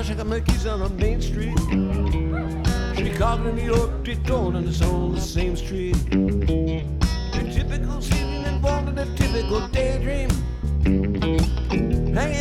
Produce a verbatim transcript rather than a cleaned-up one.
Chicago, check out Mickey's on a Main Street. Chicago, New York, Detroit, and it's all the same street. The typical city involved in a typical daydream.